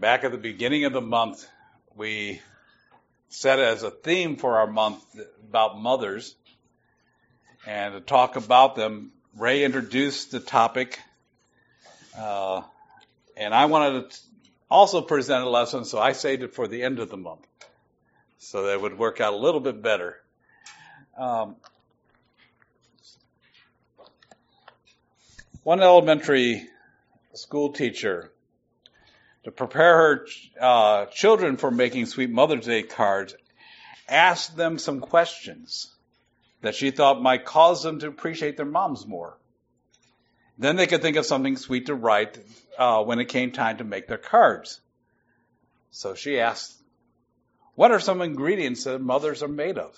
Back at the beginning of the month, we set as a theme for our month about mothers. And to talk about them, Ray introduced the topic. And I wanted to also present a lesson, so I saved it for the end of the month. So that it would work out a little bit better. One elementary school teacher, to prepare her children for making sweet Mother's Day cards, asked them some questions that she thought might cause them to appreciate their moms more. Then they could think of something sweet to write when it came time to make their cards. So she asked, what are some ingredients that mothers are made of?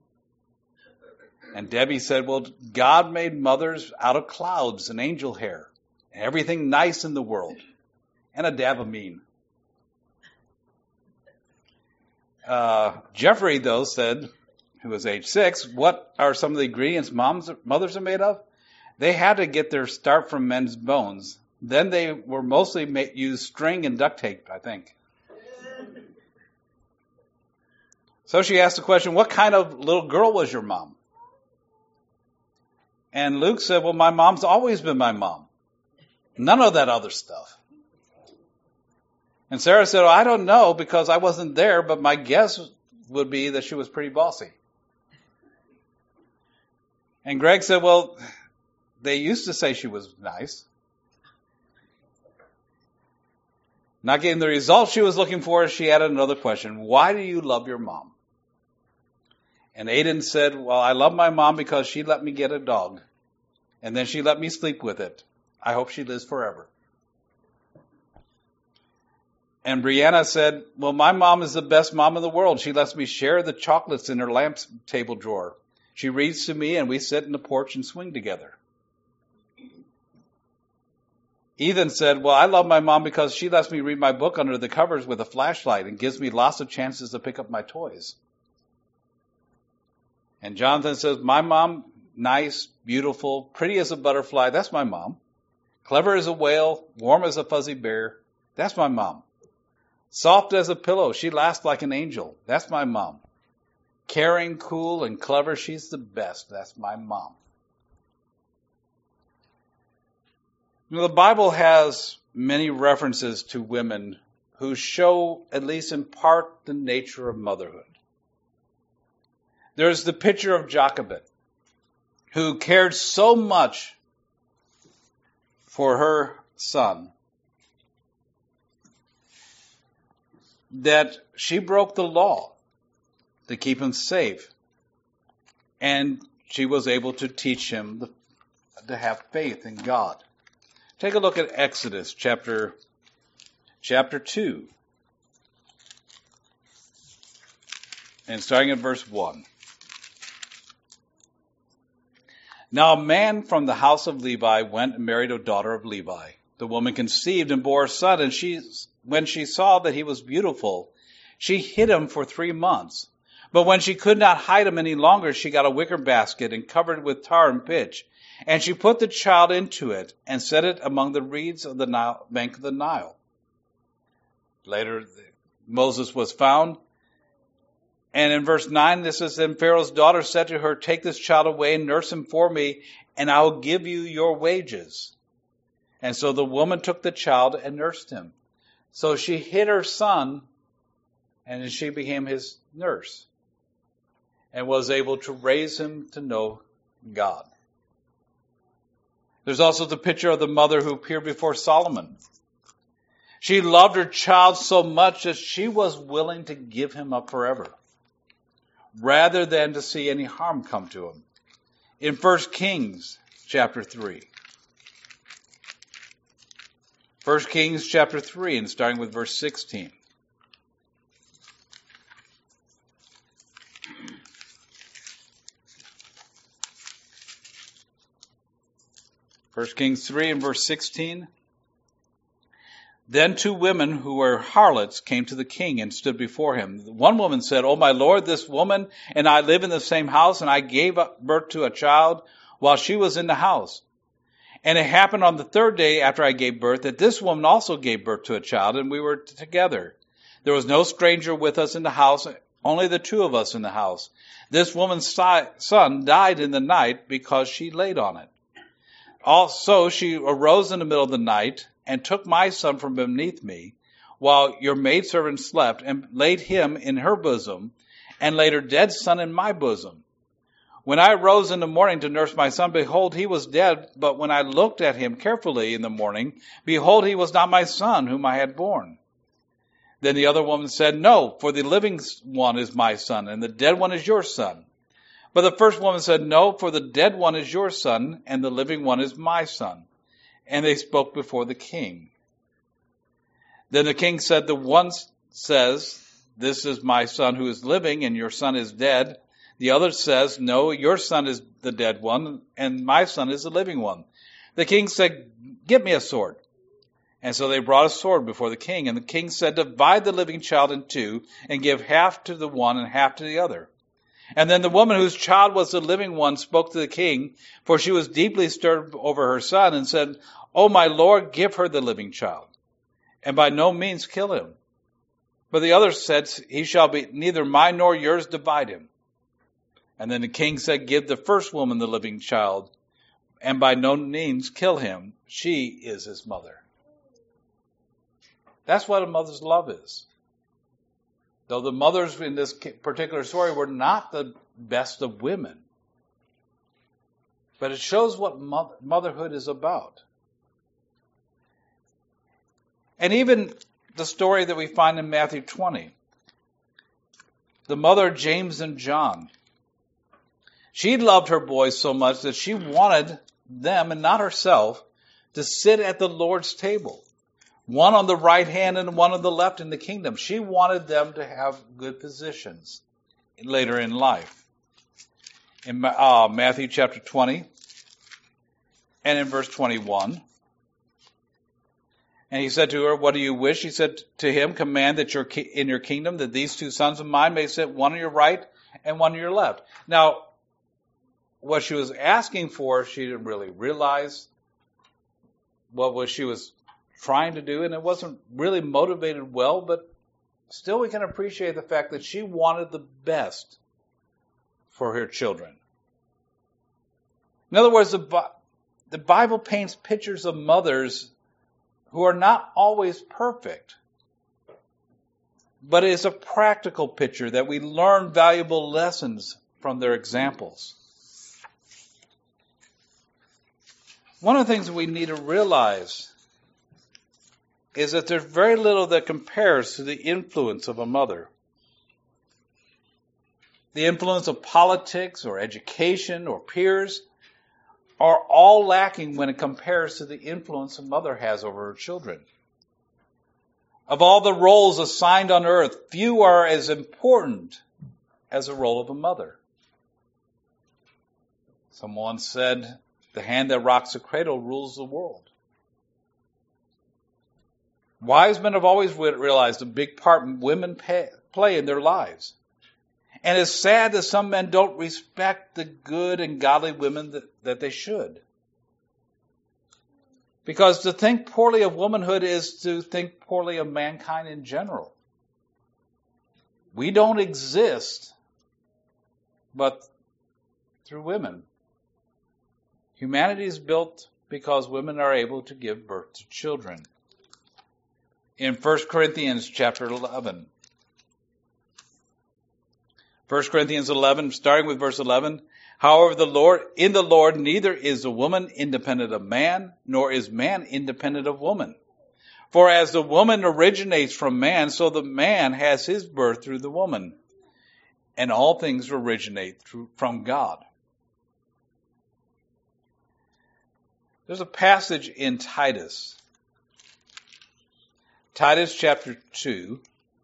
And Debbie said, well, God made mothers out of clouds and angel hair, and everything nice in the world, and a dab of mean. Jeffrey, though, said, who was age 6, what are some of the ingredients mothers are made of? They had to get their start from men's bones. Then they were mostly used string and duct tape, I think. So she asked the question, what kind of little girl was your mom? And Luke said, well, my mom's always been my mom. None of that other stuff. And Sarah said, well, I don't know because I wasn't there, but my guess would be that she was pretty bossy. And Greg said, well, they used to say she was nice. Not getting the results she was looking for, she added another question. Why do you love your mom? And Aiden said, well, I love my mom because she let me get a dog. And then she let me sleep with it. I hope she lives forever. And Brianna said, well, my mom is the best mom in the world. She lets me share the chocolates in her lamp table drawer. She reads to me and we sit in the porch and swing together. Ethan said, well, I love my mom because she lets me read my book under the covers with a flashlight and gives me lots of chances to pick up my toys. And Jonathan says, my mom, nice, beautiful, pretty as a butterfly. That's my mom. Clever as a whale, warm as a fuzzy bear. That's my mom. Soft as a pillow. She laughs like an angel. That's my mom. Caring, cool, and clever. She's the best. That's my mom. You know, the Bible has many references to women who show, at least in part, the nature of motherhood. There's the picture of Jochebed, who cared so much for her son that she broke the law to keep him safe. And she was able to teach him to have faith in God. Take a look at Exodus chapter 2. And starting at verse 1. Now a man from the house of Levi went and married a daughter of Levi. The woman conceived and bore a son, and when she saw that he was beautiful, she hid him for 3 months. But when she could not hide him any longer, she got a wicker basket and covered it with tar and pitch. And she put the child into it and set it among the reeds of the bank of the Nile. Later, Moses was found. And in verse 9, this says, then Pharaoh's daughter said to her, take this child away and nurse him for me, and I will give you your wages. And so the woman took the child and nursed him. So she hid her son, and she became his nurse, and was able to raise him to know God. There's also the picture of the mother who appeared before Solomon. She loved her child so much that she was willing to give him up forever, rather than to see any harm come to him. In 1 Kings chapter 3. 1 Kings chapter 3, and starting with verse 16. First Kings 3 and verse 16. Then 2 women who were harlots came to the king and stood before him. One woman said, "O my lord, this woman and I live in the same house, and I gave birth to a child while she was in the house. And it happened on the third day after I gave birth that this woman also gave birth to a child, and we were together. There was no stranger with us in the house, only the two of us in the house. This woman's son died in the night because she laid on it. Also, she arose in the middle of the night and took my son from beneath me, while your maidservant slept, and laid him in her bosom, and laid her dead son in my bosom. When I arose in the morning to nurse my son, behold, he was dead. But when I looked at him carefully in the morning, behold, he was not my son whom I had born. Then the other woman said, no, for the living one is my son, and the dead one is your son. But the first woman said, no, for the dead one is your son, and the living one is my son. And they spoke before the king. Then the king said, the one says, this is my son who is living, and your son is dead. The other says, no, your son is the dead one, and my son is the living one. The king said, get me a sword. And so they brought a sword before the king, and the king said, divide the living child in two, and give half to the one and half to the other. And then the woman whose child was the living one spoke to the king, for she was deeply stirred over her son, and said, O my lord, give her the living child, and by no means kill him. But the other said, he shall be neither mine nor yours, divide him. And then the king said, give the first woman the living child, and by no means kill him. She is his mother. That's what a mother's love is. Though the mothers in this particular story were not the best of women. But it shows what motherhood is about. And even the story that we find in Matthew 20. The mother of James and John. She loved her boys so much that she wanted them, and not herself, to sit at the Lord's table. One on the right hand and one on the left in the kingdom. She wanted them to have good positions later in life. In Matthew chapter 20 and in verse 21. And he said to her, what do you wish? He said to him, command that in your kingdom that these two sons of mine may sit one on your right and one on your left. Now, what she was asking for, she didn't really realize what she was trying to do, and it wasn't really motivated well, but still we can appreciate the fact that she wanted the best for her children. In other words, the Bible paints pictures of mothers who are not always perfect, but it is a practical picture that we learn valuable lessons from their examples. One of the things that we need to realize is that there's very little that compares to the influence of a mother. The influence of politics or education or peers are all lacking when it compares to the influence a mother has over her children. Of all the roles assigned on earth, few are as important as the role of a mother. Someone said, the hand that rocks the cradle rules the world. Wise men have always realized a big part women play in their lives. And it's sad that some men don't respect the good and godly women that they should. Because to think poorly of womanhood is to think poorly of mankind in general. We don't exist but through women. Humanity is built because women are able to give birth to children. In 1 Corinthians chapter 11. 1 Corinthians 11, starting with verse 11. However, in the Lord, neither is a woman independent of man, nor is man independent of woman. For as the woman originates from man, so the man has his birth through the woman. And all things originate from God. There's a passage in Titus. Titus chapter 2.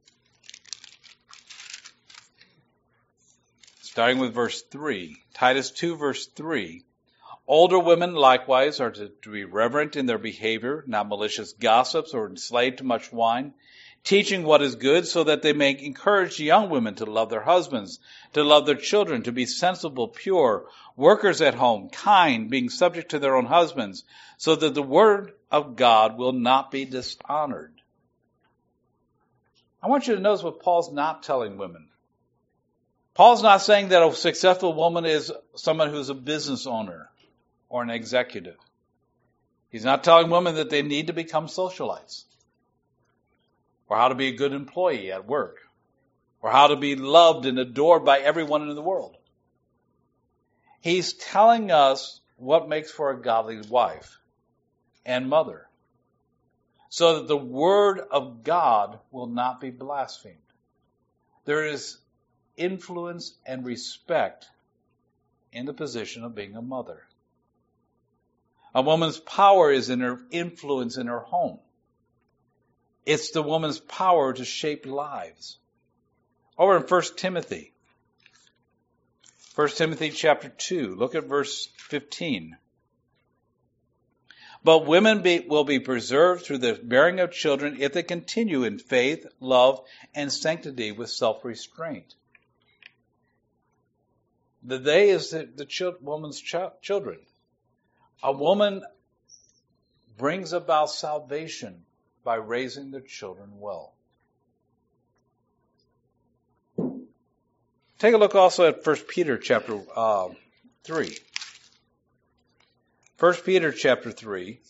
Starting with verse 3. Titus 2 verse 3. Older women likewise are to be reverent in their behavior, not malicious gossips or enslaved to much wine, teaching what is good so that they may encourage young women to love their husbands, to love their children, to be sensible, pure, workers at home, kind, being subject to their own husbands, so that the word of God will not be dishonored. I want you to notice what Paul's not telling women. Paul's not saying that a successful woman is someone who's a business owner or an executive. He's not telling women that they need to become socialites, or how to be a good employee at work, or how to be loved and adored by everyone in the world. He's telling us what makes for a godly wife and mother, so that the word of God will not be blasphemed. There is influence and respect in the position of being a mother. A woman's power is in her influence in her home. It's the woman's power to shape lives. Over in 1 Timothy. 1 Timothy chapter 2. Look at verse 15. But women will be preserved through the bearing of children if they continue in faith, love, and sanctity with self-restraint. The they is the woman's children. A woman brings about salvation by raising their children well. Take a look also at 1 Peter chapter 3. 1 Peter chapter 3.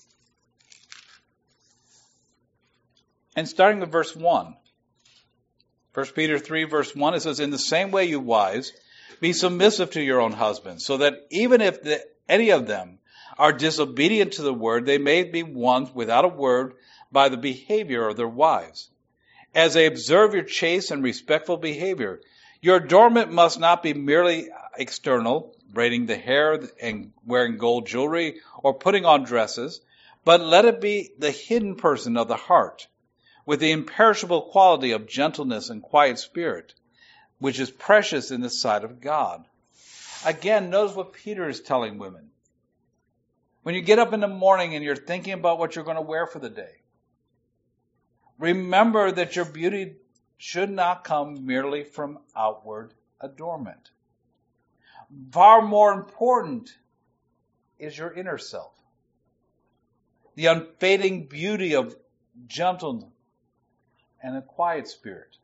And starting with verse 1. 1 Peter 3 verse 1, it says, "In the same way, you wives, be submissive to your own husbands, so that even if any of them are disobedient to the word, they may be won without a word by the behavior of their wives. As they observe your chaste and respectful behavior, your adornment must not be merely external, braiding the hair and wearing gold jewelry or putting on dresses, but let it be the hidden person of the heart, with the imperishable quality of gentleness and quiet spirit, which is precious in the sight of God." Again, notice what Peter is telling women. When you get up in the morning and you're thinking about what you're going to wear for the day, remember that your beauty should not come merely from outward adornment. Far more important is your inner self. The unfading beauty of gentleness and a quiet spirit.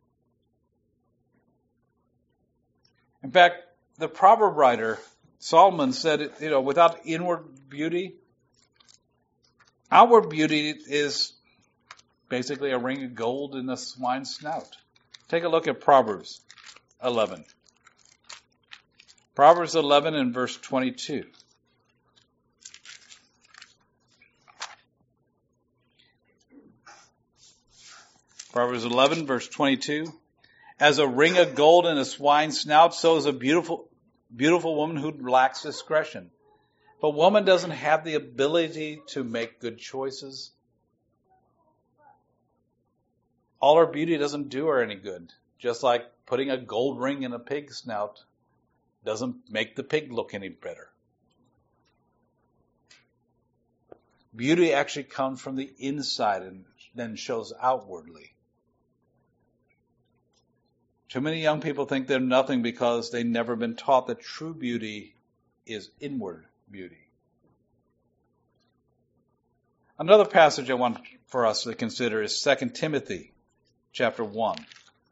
In fact, the proverb writer Solomon said, without inward beauty, outward beauty is basically a ring of gold in a swine's snout. Take a look at Proverbs 11. Proverbs 11 and verse 22. Proverbs 11 verse 22. "As a ring of gold in a swine's snout, so is a beautiful woman who lacks discretion." If a woman doesn't have the ability to make good choices, all her beauty doesn't do her any good. Just like putting a gold ring in a pig's snout doesn't make the pig look any better. Beauty actually comes from the inside and then shows outwardly. Too many young people think they're nothing because they've never been taught that true beauty is inward beauty. Another passage I want for us to consider is 2 Timothy chapter 1.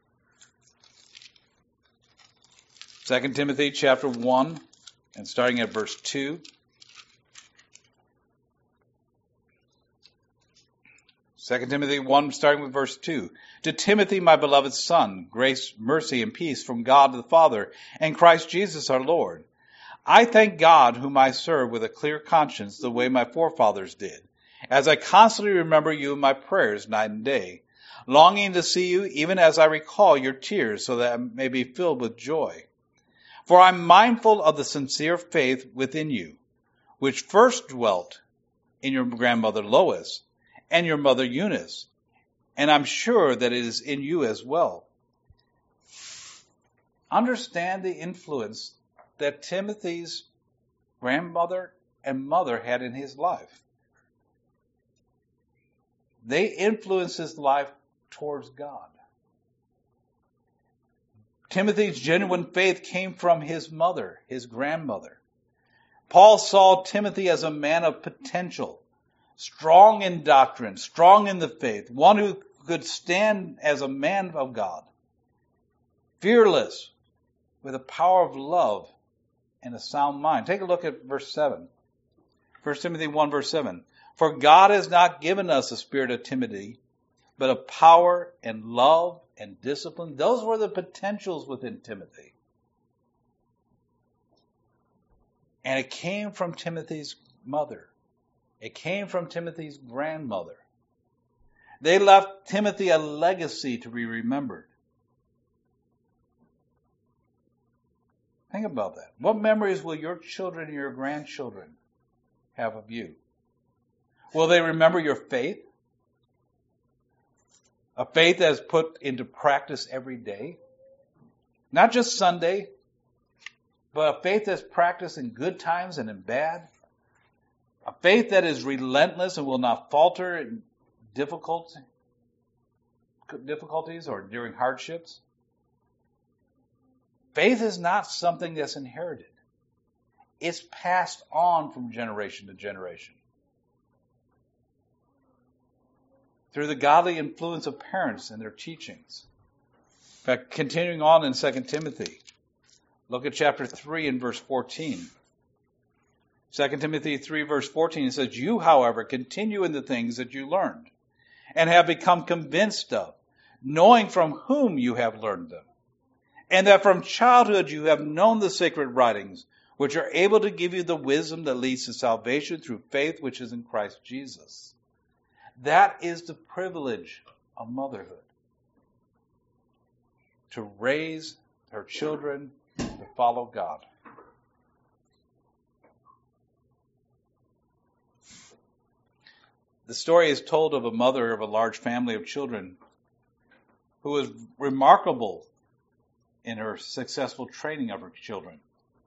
2 Timothy chapter 1, and starting at verse 2. 2 Timothy 1, starting with verse 2. "To Timothy, my beloved son, grace, mercy, and peace from God the Father and Christ Jesus our Lord. I thank God, whom I serve with a clear conscience, the way my forefathers did, as I constantly remember you in my prayers night and day, longing to see you even as I recall your tears, so that I may be filled with joy. For I am mindful of the sincere faith within you, which first dwelt in your grandmother Lois and your mother Eunice, and I'm sure that it is in you as well." Understand the influence that Timothy's grandmother and mother had in his life. They influenced his life towards God. Timothy's genuine faith came from his mother, his grandmother. Paul saw Timothy as a man of potential, strong in doctrine, strong in the faith, one who could stand as a man of God, fearless, with a power of love and a sound mind. Take a look at verse 7. 1 Timothy 1 verse 7. For God has not given us a spirit of timidity, but of power and love and discipline. Those were the potentials within Timothy. And it came from Timothy's mother. It came from Timothy's grandmother. They left Timothy a legacy to be remembered. Think about that. What memories will your children and your grandchildren have of you? Will they remember your faith? A faith that is put into practice every day. Not just Sunday, but a faith that's practiced in good times and in bad. A faith that is relentless and will not falter in difficulties or during hardships. Faith is not something that's inherited. It's passed on from generation to generation. Through the godly influence of parents and their teachings. In fact, continuing on in 2 Timothy, look at chapter 3 and verse 14. 2 Timothy 3 verse 14, it says, You, however, continue in the things that you learned and have become convinced of, knowing from whom you have learned them, and that from childhood you have known the sacred writings, which are able to give you the wisdom that leads to salvation through faith which is in Christ Jesus. That is the privilege of motherhood. To raise her children to follow God. The story is told of a mother of a large family of children who was remarkable in her successful training of her children.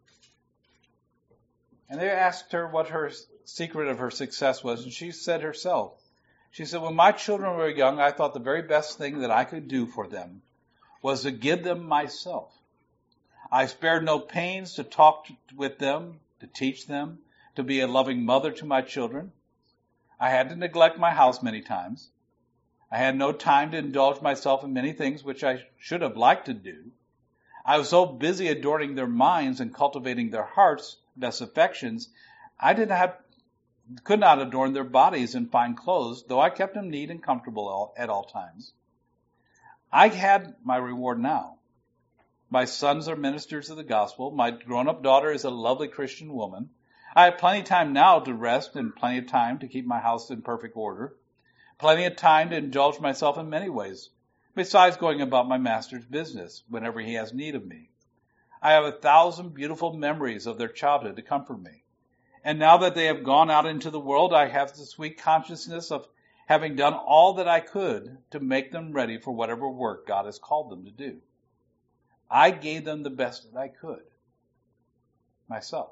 And they asked her what her secret of her success was, and she said herself, she said, when my children were young, I thought the very best thing that I could do for them was to give them myself. I spared no pains to talk with them, to teach them, to be a loving mother to my children. I had to neglect my house many times. I had no time to indulge myself in many things which I should have liked to do. I was so busy adorning their minds and cultivating their hearts' best affections, I could not adorn their bodies in fine clothes, though I kept them neat and comfortable at all times. I had my reward now. My sons are ministers of the gospel. My grown-up daughter is a lovely Christian woman. I have plenty of time now to rest and plenty of time to keep my house in perfect order. Plenty of time to indulge myself in many ways, besides going about my master's business whenever he has need of me. I have 1,000 beautiful memories of their childhood to comfort me. And now that they have gone out into the world, I have the sweet consciousness of having done all that I could to make them ready for whatever work God has called them to do. I gave them the best that I could, myself.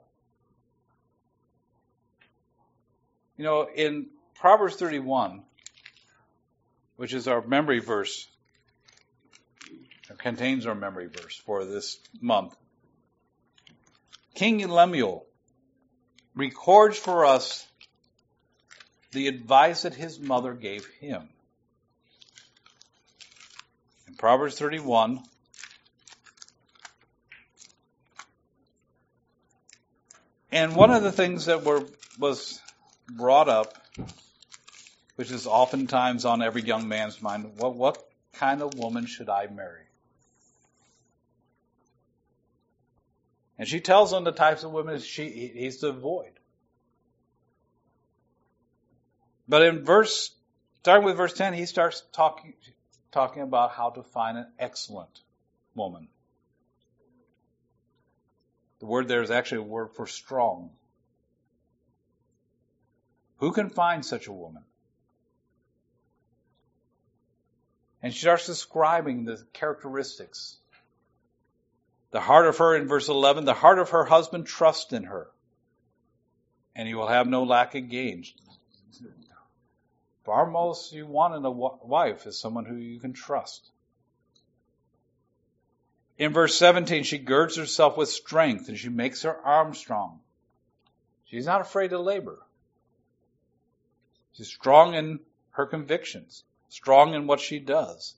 You know, in Proverbs 31, which is our memory verse, or contains our memory verse for this month, King Lemuel records for us the advice that his mother gave him. In Proverbs 31, and one of the things that was brought up, which is oftentimes on every young man's mind, what kind of woman should I marry? And she tells him the types of women he's to avoid. But starting with verse 10, he starts talking about how to find an excellent woman. The word there is actually a word for strong. Who can find such a woman? And she starts describing the characteristics. The heart of her, in verse 11, the heart of her husband trusts in her, and he will have no lack of gain. Far most you want in a wife is someone who you can trust. In verse 17, she girds herself with strength and she makes her arm strong. She's not afraid to labor. She's strong in her convictions, strong in what she does.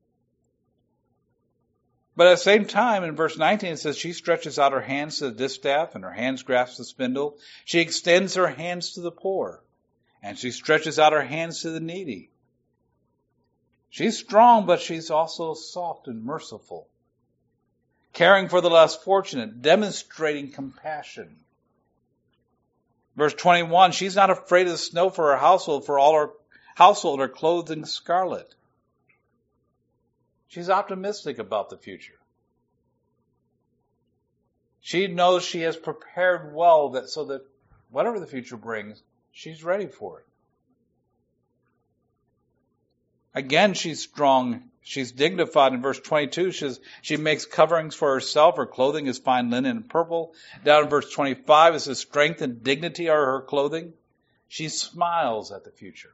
But at the same time, in verse 19, it says she stretches out her hands to the distaff and her hands grasp the spindle. She extends her hands to the poor and she stretches out her hands to the needy. She's strong, but she's also soft and merciful, caring for the less fortunate, demonstrating compassion. Verse 21, she's not afraid of the snow for her household, for all her household are clothed in scarlet. She's optimistic about the future. She knows she has prepared well so that whatever the future brings, she's ready for it. Again, she's strong. She's dignified. In verse 22, she makes coverings for herself. Her clothing is fine linen and purple. Down in verse 25, it says strength and dignity are her clothing. She smiles at the future.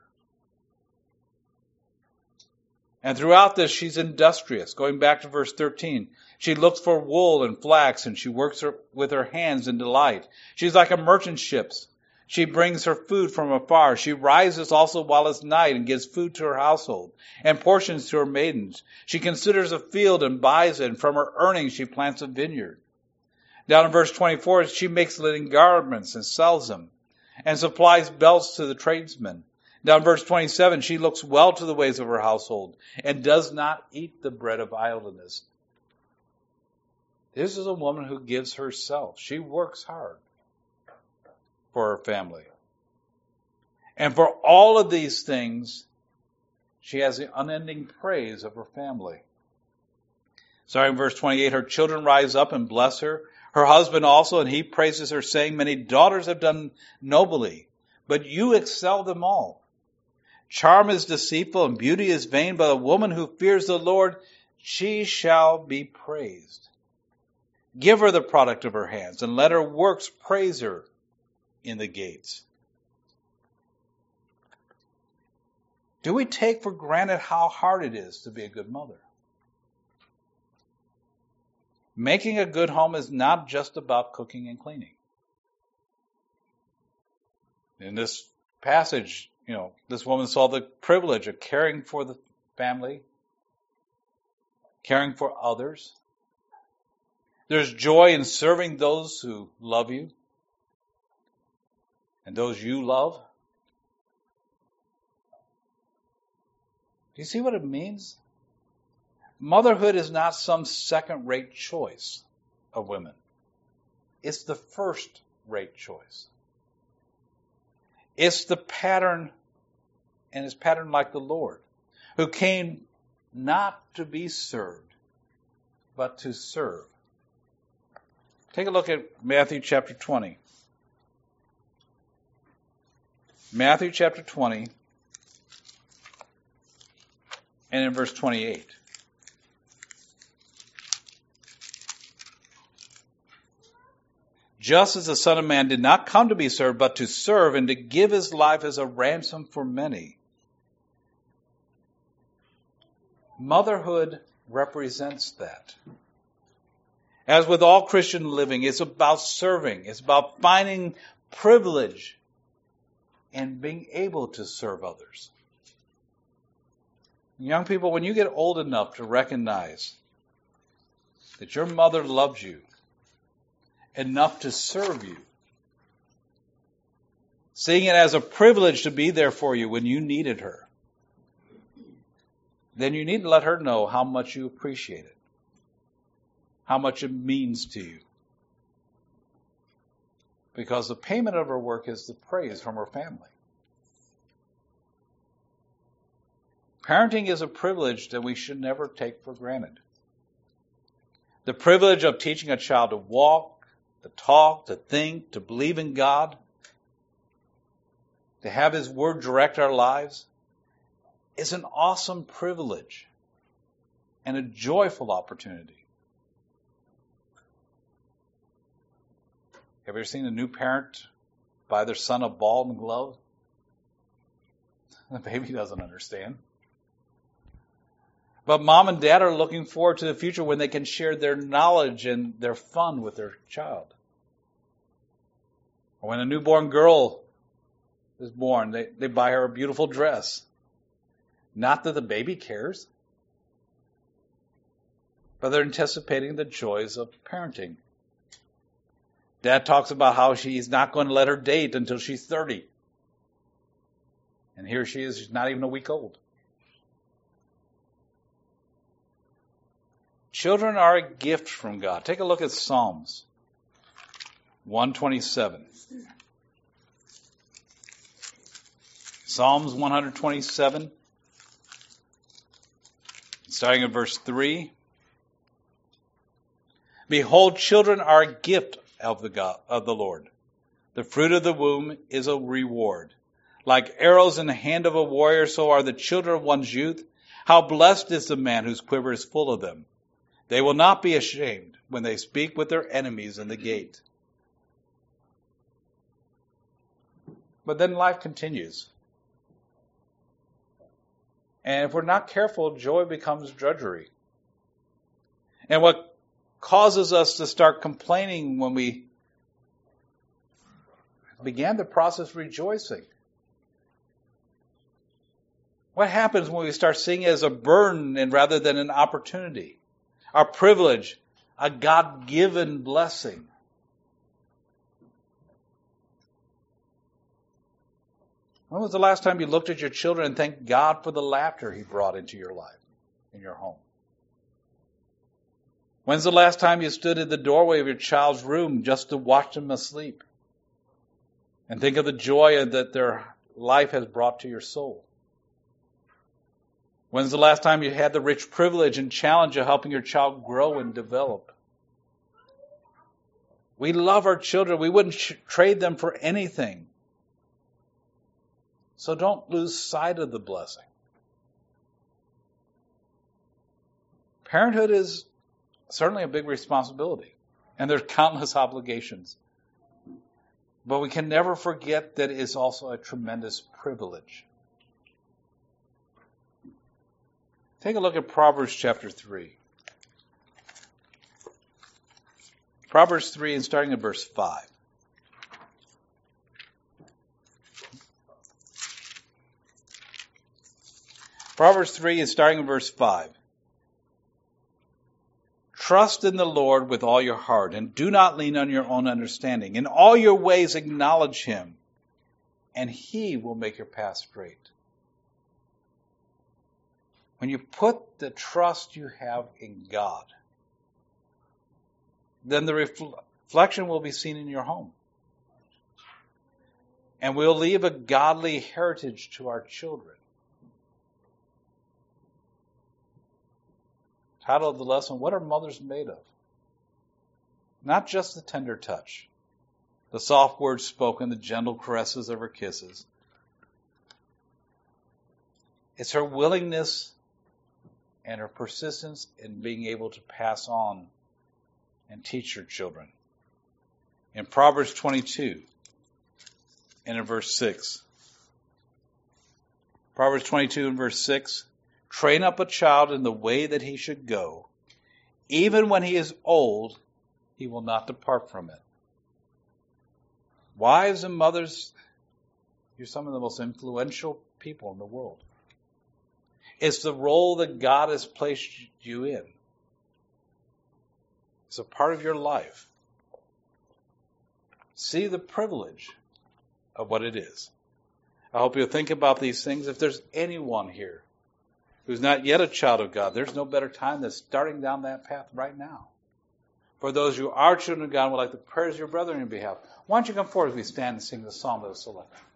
And throughout this, she's industrious. Going back to verse 13, she looks for wool and flax, and she works with her hands in delight. She's like a merchant ship. She brings her food from afar. She rises also while it's night and gives food to her household and portions to her maidens. She considers a field and buys it, and from her earnings she plants a vineyard. Down in verse 24, she makes linen garments and sells them and supplies belts to the tradesmen. Down in verse 27, she looks well to the ways of her household and does not eat the bread of idleness. This is a woman who gives herself. She works hard for her family. And for all of these things, she has the unending praise of her family. Starting in verse 28, her children rise up and bless her. Her husband also, and he praises her, saying, many daughters have done nobly, but you excel them all. Charm is deceitful and beauty is vain, but a woman who fears the Lord, she shall be praised. Give her the product of her hands, and let her works praise her in the gates. Do we take for granted how hard it is to be a good mother? Making a good home is not just about cooking and cleaning. In this passage, this woman saw the privilege of caring for the family, caring for others. There's joy in serving those who love you and those you love. Do you see what it means? Motherhood is not some second-rate choice of women. It's the first-rate choice. It's the pattern, and it's patterned like the Lord, who came not to be served, but to serve. Take a look at Matthew chapter 20. Matthew chapter 20, and in verse 28. Just as the Son of Man did not come to be served, but to serve and to give his life as a ransom for many. Motherhood represents that. As with all Christian living, it's about serving. It's about finding privilege and being able to serve others. Young people, when you get old enough to recognize that your mother loves you enough to serve you, seeing it as a privilege to be there for you when you needed her, then you need to let her know how much you appreciate it, how much it means to you. Because the payment of her work is the praise from her family. Parenting is a privilege that we should never take for granted. The privilege of teaching a child to walk, to talk, to think, to believe in God, to have His Word direct our lives, is an awesome privilege and a joyful opportunity. Have you ever seen a new parent buy their son a ball and glove? The baby doesn't understand. But mom and dad are looking forward to the future when they can share their knowledge and their fun with their child. Or when a newborn girl is born, they buy her a beautiful dress. Not that the baby cares, but they're anticipating the joys of parenting. Dad talks about how he's not going to let her date until she's 30. And here she is, she's not even a week old. Children are a gift from God. Take a look at Psalms 127. Psalms 127, starting at verse 3. Behold, children are a gift of the Lord. The fruit of the womb is a reward. Like arrows in the hand of a warrior, so are the children of one's youth. How blessed is the man whose quiver is full of them. They will not be ashamed when they speak with their enemies in the gate. But then life continues. And if we're not careful, joy becomes drudgery. And what causes us to start complaining when we began the process of rejoicing? What happens when we start seeing it as a burden and rather than an opportunity? Our privilege, a God-given blessing. When was the last time you looked at your children and thanked God for the laughter He brought into your life, in your home? When's the last time you stood in the doorway of your child's room just to watch them asleep and think of the joy that their life has brought to your soul? When's the last time you had the rich privilege and challenge of helping your child grow and develop? We love our children. We wouldn't trade them for anything. So don't lose sight of the blessing. Parenthood is certainly a big responsibility, and there's countless obligations. But we can never forget that it's also a tremendous privilege. Take a look at Proverbs chapter 3. Proverbs 3 and starting at verse 5. Proverbs 3 and starting at verse 5. Trust in the Lord with all your heart, and do not lean on your own understanding. In all your ways acknowledge Him, and He will make your path straight. When you put the trust you have in God, then the reflection will be seen in your home. And we'll leave a godly heritage to our children. Title of the lesson, what are mothers made of? Not just the tender touch, the soft words spoken, the gentle caresses of her kisses. It's her willingness and her persistence in being able to pass on and teach her children. In Proverbs 22, and in verse 6. Proverbs 22 and verse 6. Train up a child in the way that he should go. Even when he is old, he will not depart from it. Wives and mothers, you're some of the most influential people in the world. It's the role that God has placed you in. It's a part of your life. See the privilege of what it is. I hope you'll think about these things. If there's anyone here who's not yet a child of God, there's no better time than starting down that path right now. For those who are children of God and would like the prayers of your brother on your behalf, why don't you come forward as we stand and sing the psalm that was selected.